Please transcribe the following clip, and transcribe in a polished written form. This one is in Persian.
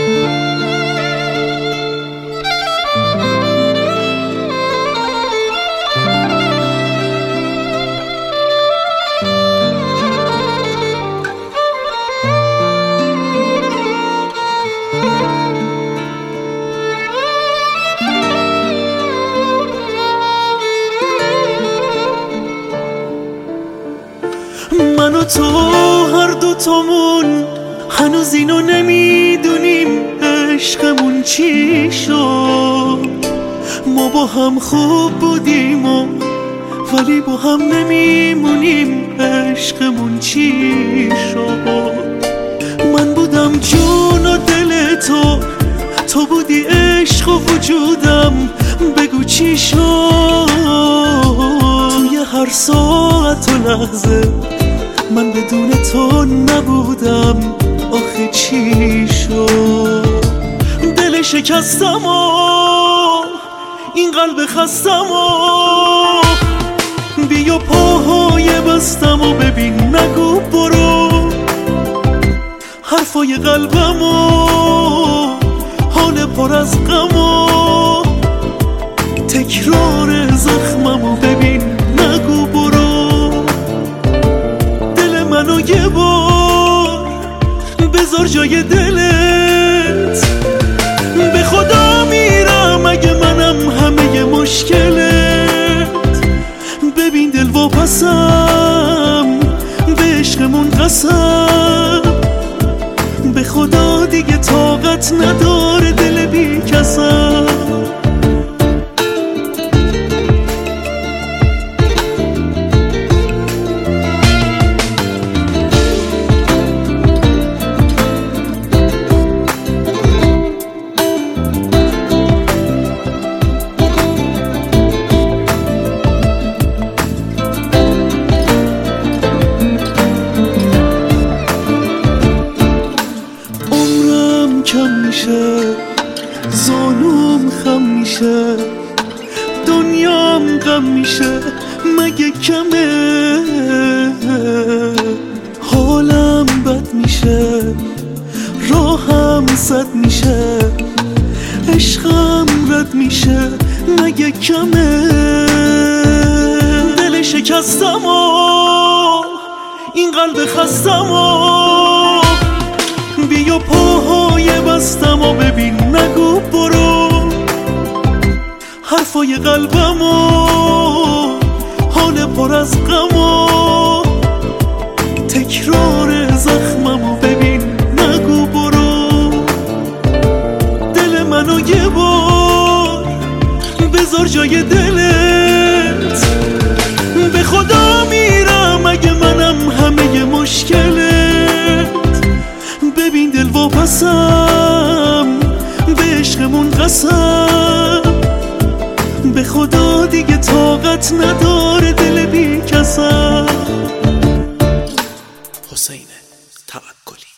من و تو هر دوتامون هنوز اینو نمیدونیم عشقمون چی شد. ما با هم خوب بودیم ولی با هم نمیمونیم عشقمون چی شد. من بودم جون و دل تو بودی عشق و وجودم، بگو چی شد. توی هر ساعت و لحظه من بدون تو نبودم، آخه چی شد. دل شکستم و این قلب خستم و بیا پاهای بستم و ببین نگو برو. حرفای قلبم و حال پر از غم و تکرار زخمم و ببین نگو برو. دل منو یه بار بذار جای دلت، به خدا میرم اگه منم همه مشکلت. ببین دل واپسم به عشقمون قسم، به خدا دیگه طاقت نداره دل بی کسم. کم میشه زانوم خم میشه، دنیام غم میشه مگه کمه. حالم بد میشه راهم سد میشه، عشقم رد میشه مگه کمه. دل شکستم و این قلب خستم و بیا پاهای بستم و ببین نگو برو. حرفای قلبم و حال پر از غم و تکرار زخمم و ببین نگو برو. دل منو یه بار بذار جای دلت، به خدا میرم اگه منم همه مشکلت. ببین دل واپسم به عشقمون قسم، به خدا دیگه طاقت نداره دل بی کسم. حسین توکلی.